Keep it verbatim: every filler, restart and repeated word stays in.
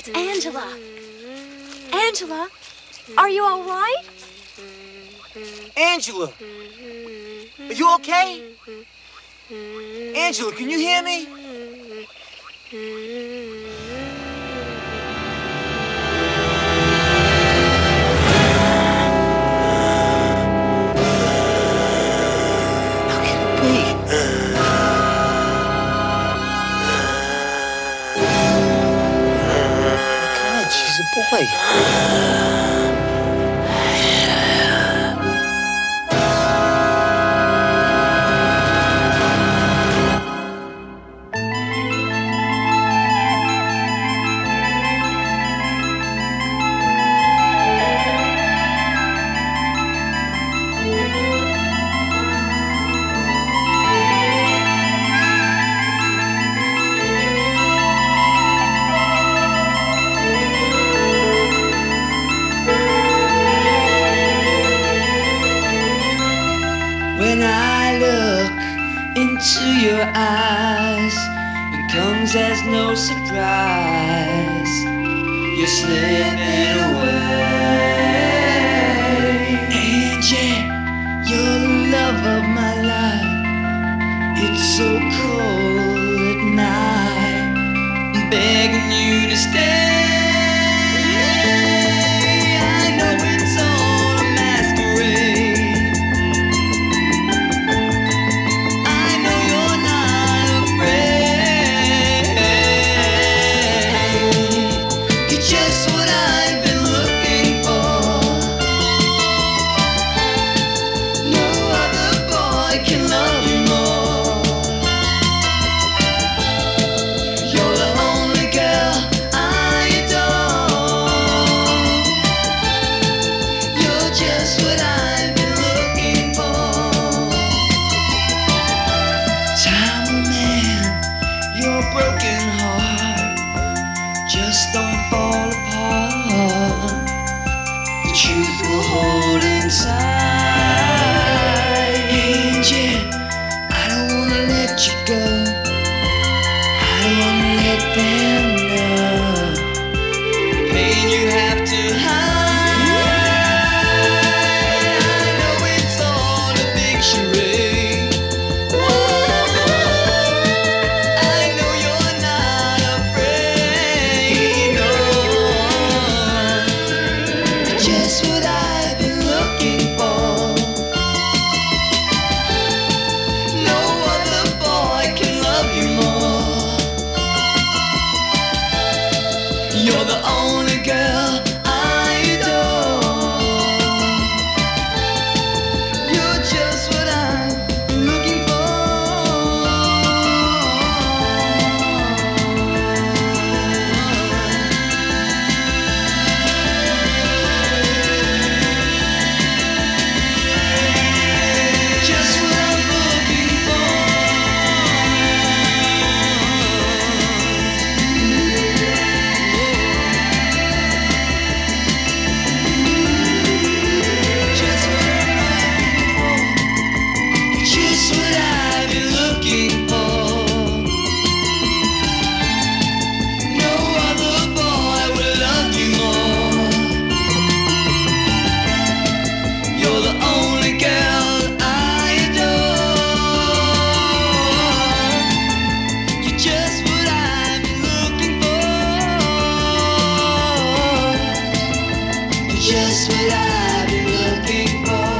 It's Angela. Angela, are you all right? Angela, are you okay? Angela, can you hear me? How can it be? God, she's a boy. When I look into your eyes, it comes as no surprise. You're slipping away. And yeah, you're the love of my life. It's so cold at night. I'm begging you to stay. I know it's all a masquerade. Just what I've been looking for. No other boy can love you more. You're the only girl I adore. You're just what I've been looking for. Time, oh man, your broken heart just don't fall apart. The truth will hold inside. And yeah, I don't wanna let you go. I don't wanna let them know the pain you have to hide. I know it's all a big charade. Whoa, I know you're not afraid. No. Just what I've been looking for. No other boy can love you more. You're the only girl I adore. You're just what I've been looking for. Just what I'm looking for. Just what I'm looking for. Just what I've been looking for. No other boy will love you more. You're the only girl I adore. You're just what I've been looking for. You're just what I've been looking for.